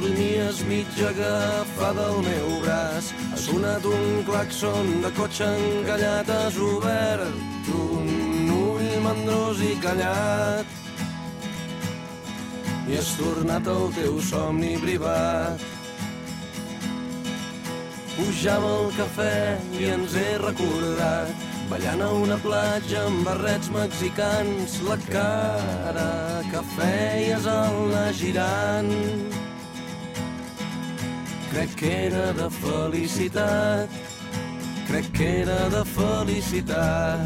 dormies mig agafada al meu braç. Ha sonat un claxon de cotxe encallat, has obert un ull mandrós i callat i has tornat al teu somni privat. Pujava el cafè i ens he recordat, ballant a una platja amb barrets mexicans, la cara que feies al anar girant. Crec que era de felicitat, crec que era de felicitat.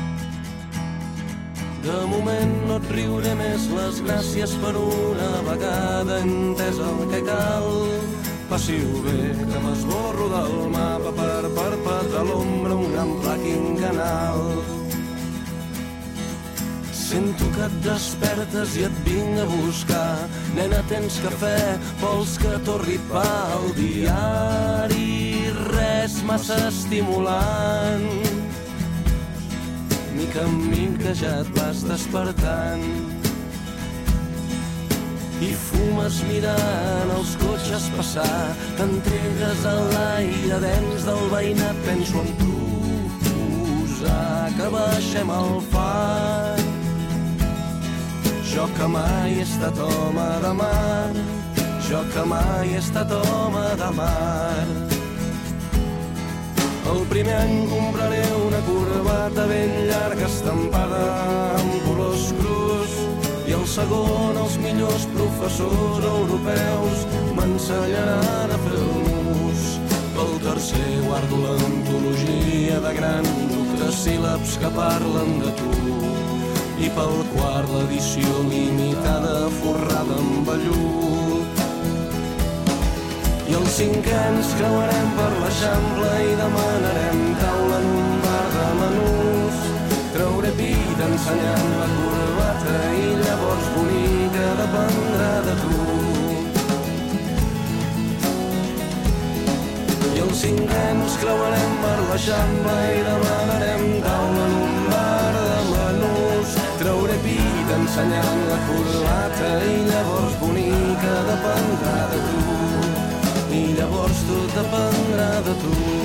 De moment no et riuré més les gràcies per una vegada, entès el que cal. Passi-ho bé, que m'esborro del mapa per perpetrar l'ombra un gran pla quinquennal. Sento que et despertes i et vinc a buscar. Nena, tens cafè, vols que torri pa? El diari, res massa estimulant. Mica en mica ja et vas despertant i fumes mirant els cotxes passar. T'entregues a l'aire dens del veïnat. Penso en tu, posar que baixem el far. Jo que mai he estat home de mar, jo que mai he estat home de mar. El primer any compraré una corbata ben llarga estampada amb colors crus, i el segon els millors professors europeus m'ensenyaran a fer el nus. Pel tercer guardo l'antologia de grans octosíl·labs que parlen de tu, i pel quart l'edició limitada forrada amb vellut. I els cinquens creuarem per l'Eixample i demanarem taula en un bar de menús. Trauré pit ensenyant la corbata i llavors bonica dependrà de tu. I els cinquens creuarem per l'Eixample i demanarem taula en un bar de menús. Trauré pit ensenyant la corbata i llavors bonica dependrà de tu. I llavors tot dependrà de tu.